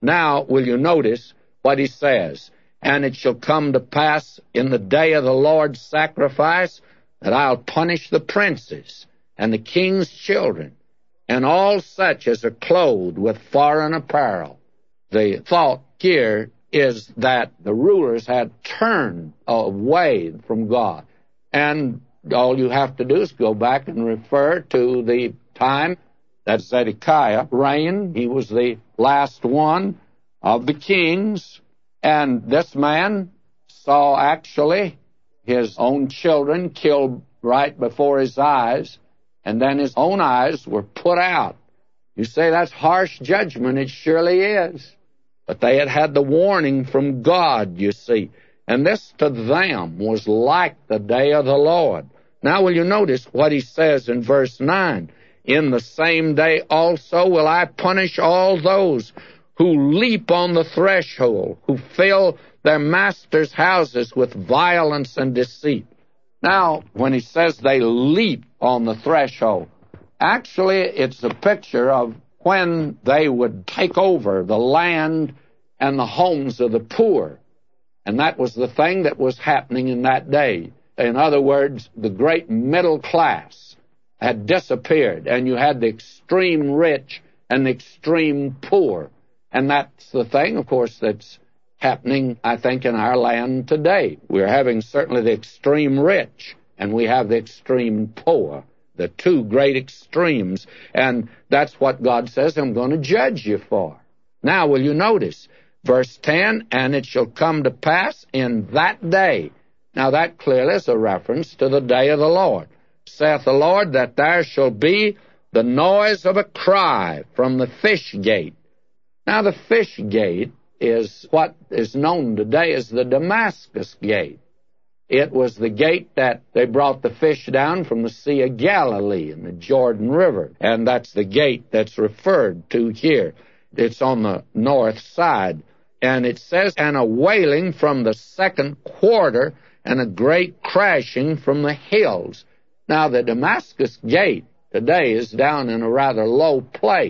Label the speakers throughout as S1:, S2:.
S1: Now, will you notice what he says? And it shall come to pass in the day of the Lord's sacrifice that I'll punish the princes and the king's children and all such as are clothed with foreign apparel. The thought here is that the rulers had turned away from God. And all you have to do is go back and refer to the time that Zedekiah reigned. He was the last one of the kings. And this man saw actually his own children killed right before his eyes, and then his own eyes were put out. You say that's harsh judgment. It surely is. But they had had the warning from God, you see. And this to them was like the day of the Lord. Now will you notice what he says in verse 9? In the same day also will I punish all those who leap on the threshold, who fill their masters' houses with violence and deceit. Now, when he says they leap on the threshold, actually it's a picture of when they would take over the land and the homes of the poor. And that was the thing that was happening in that day. In other words, the great middle class had disappeared, and you had the extreme rich and the extreme poor. And that's the thing, of course, that's happening, I think, in our land today. We're having certainly the extreme rich, and we have the extreme poor, the two great extremes. And that's what God says I'm going to judge you for. Now, will you notice? Verse 10, and it shall come to pass in that day. Now, that clearly is a reference to the day of the Lord. Saith the Lord, that there shall be the noise of a cry from the fish gate. Now, the fish gate is what is known today as the Damascus gate. It was the gate that they brought the fish down from the Sea of Galilee and the Jordan River, and that's the gate that's referred to here. It's on the north side, and it says, and a wailing from the second quarter and a great crashing from the hills. Now, the Damascus gate today is down in a rather low place.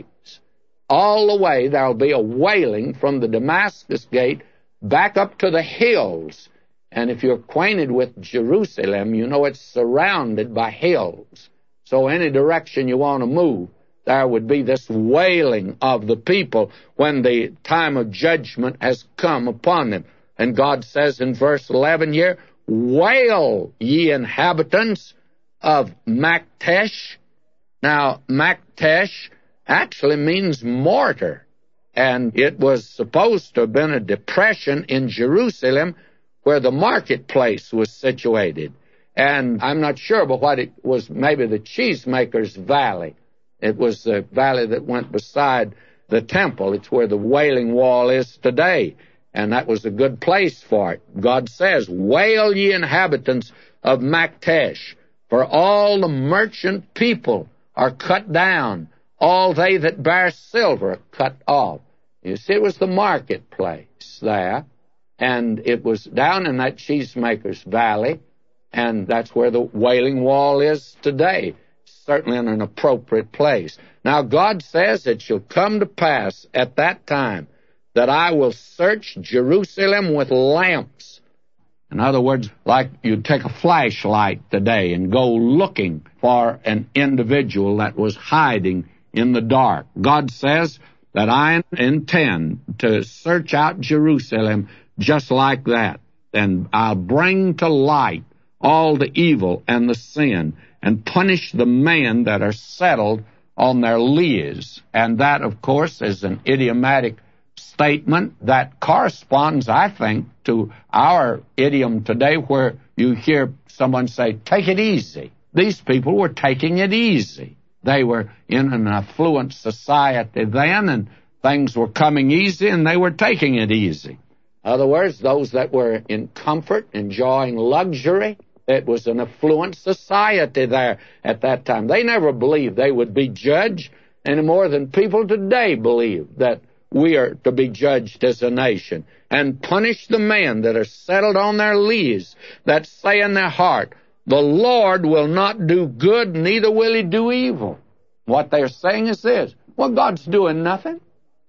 S1: All the way there will be a wailing from the Damascus gate back up to the hills. And if you're acquainted with Jerusalem, you know it's surrounded by hills. So any direction you want to move, there would be this wailing of the people when the time of judgment has come upon them. And God says in verse 11 here, wail, ye inhabitants of Maktesh. Now, Maktesh actually means mortar, and it was supposed to have been a depression in Jerusalem where the marketplace was situated. And I'm not sure, but what it was, maybe the cheesemakers' valley. It was the valley that went beside the temple. It's where the Wailing Wall is today, and that was a good place for it. God says, wail ye inhabitants of Maktesh, for all the merchant people are cut down, all they that bear silver are cut off. You see, it was the marketplace there, and it was down in that cheesemaker's valley, and that's where the Wailing Wall is today, certainly in an appropriate place. Now, God says it shall come to pass at that time that I will search Jerusalem with lamps. In other words, like you'd take a flashlight today and go looking for an individual that was hiding in the dark. God says that I intend to search out Jerusalem just like that, and I'll bring to light all the evil and the sin and punish the men that are settled on their lees. And that, of course, is an idiomatic statement that corresponds, I think, to our idiom today where you hear someone say, take it easy. These people were taking it easy. They were in an affluent society then, and things were coming easy, and they were taking it easy. In other words, those that were in comfort, enjoying luxury, it was an affluent society there at that time. They never believed they would be judged any more than people today believe that we are to be judged as a nation, and punish the men that are settled on their lees, that say in their heart, the Lord will not do good, neither will he do evil. What they're saying is this, well, God's doing nothing.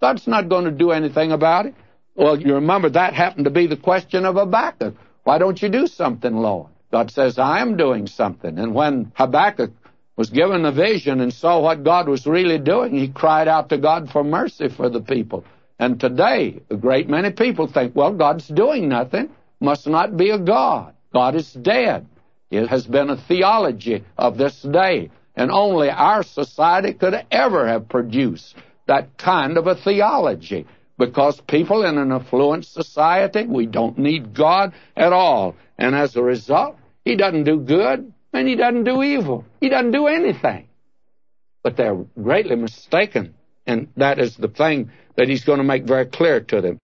S1: God's not going to do anything about it. Well, you remember that happened to be the question of Habakkuk. Why don't you do something, Lord? God says, I am doing something. And when Habakkuk was given a vision and saw what God was really doing, he cried out to God for mercy for the people. And today, a great many people think, well, God's doing nothing, must not be a God. God is dead. It has been a theology of this day, and only our society could ever have produced that kind of a theology, because people in an affluent society, we don't need God at all. And as a result, he doesn't do good and he doesn't do evil. He doesn't do anything. But they're greatly mistaken, and that is the thing that he's going to make very clear to them.